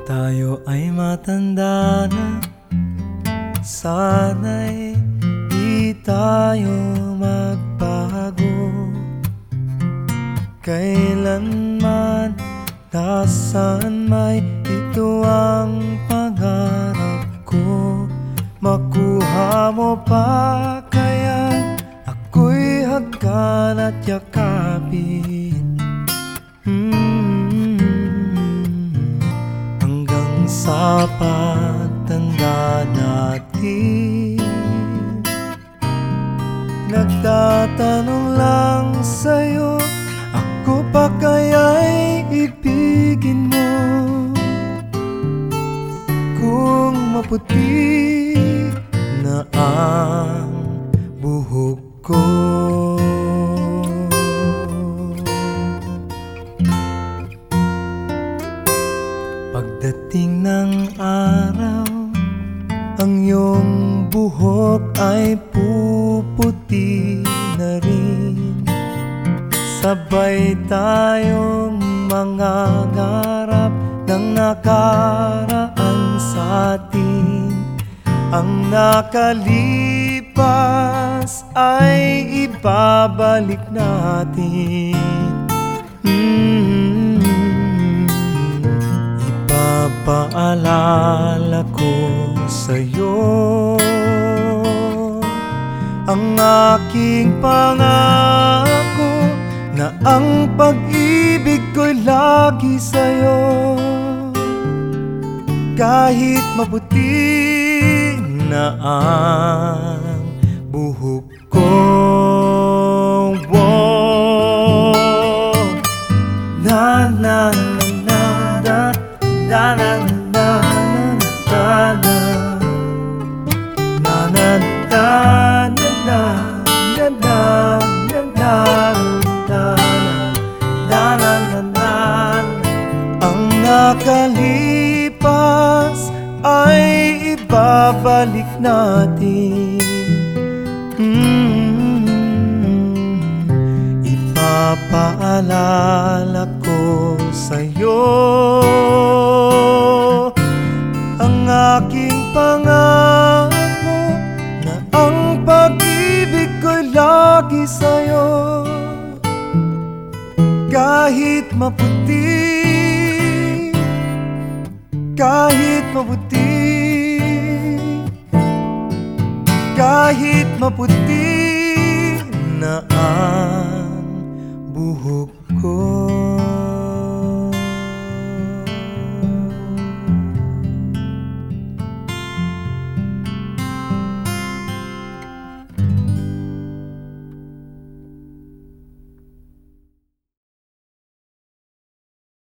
Tayo ay matanda na, sana'y di tayo magbago. Kailanman, nasaan may ito ang pangarap ko. Makuha mo pa kaya ako'y hagkan at yakapin, hanggang sa pagtanda natin. Nagtatanong lang sa'yo, ako pa kaya'y ibigin mo? Kung maputi na ang buhok ko, pagdating ng araw, ang iyong buhok ay puputi na rin. Sabay tayong mangangarap ng nakaraan sa atin. Ang nakalipas ay ibabalik natin. Ipapaalala ko sa'yo ang aking pangako, na ang pag-ibig ko'y lagi sa'yo. Kahit maputi na ang buhok ko, na na na na na na na na na na na ang nakalipas ay ibabalik natin. Ipapaalala ko sa'yo ang aking pangako, na ang pag-ibig ko'y lagi sa'yo. Kahit maputi, kahit maputi, kahit maputi na